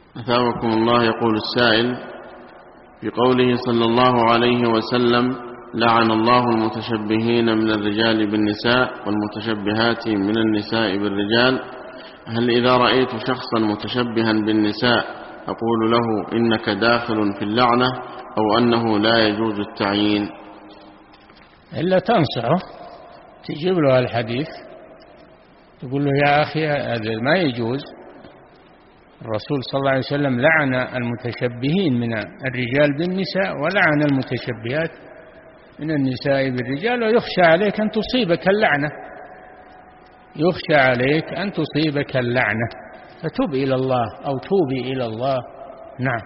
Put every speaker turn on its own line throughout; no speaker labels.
أثابكم الله. يقول السائل: في قوله صلى الله عليه وسلم: لعن الله المتشبهين من الرجال بالنساء والمتشبهات من النساء بالرجال، هل إذا رأيت شخصا متشبها بالنساء أقول له إنك داخل في اللعنة، أو أنه لا يجوز التعيين؟
إلا تنصحه، تجيب له الحديث، تقول له: يا أخي هذا ما يجوز، الرسول صلى الله عليه وسلم لعن المتشبهين من الرجال بالنساء ولعن المتشبهات من النساء بالرجال، ويخشى عليك أن تصيبك اللعنة، يخشى عليك أن تصيبك اللعنة، فتب إلى الله أو توبي إلى الله. نعم.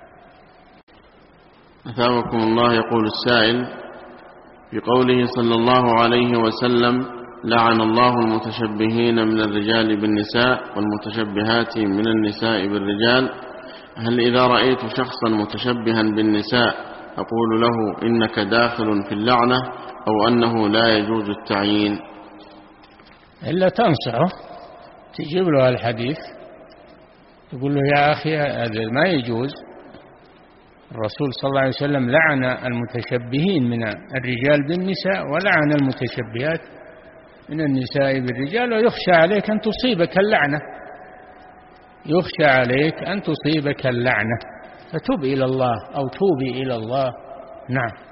أثابكم الله. يقول السائل: في قوله صلى الله عليه وسلم: لعن الله المتشبهين من الرجال بالنساء والمتشبهات من النساء بالرجال، هل إذا رأيت شخصا متشبها بالنساء أقول له إنك داخل في اللعنة، أو أنه لا يجوز التعيين؟
إلا تنصحه، تجيب له الحديث، تقول له: يا أخي هذا ما يجوز، الرسول صلى الله عليه وسلم لعن المتشبهين من الرجال بالنساء ولعن المتشبهات من النساء بالرجال، ويخشى عليك أن تصيبك اللعنة، يخشى عليك أن تصيبك اللعنة، فتب إلى الله أو توبي إلى الله. نعم.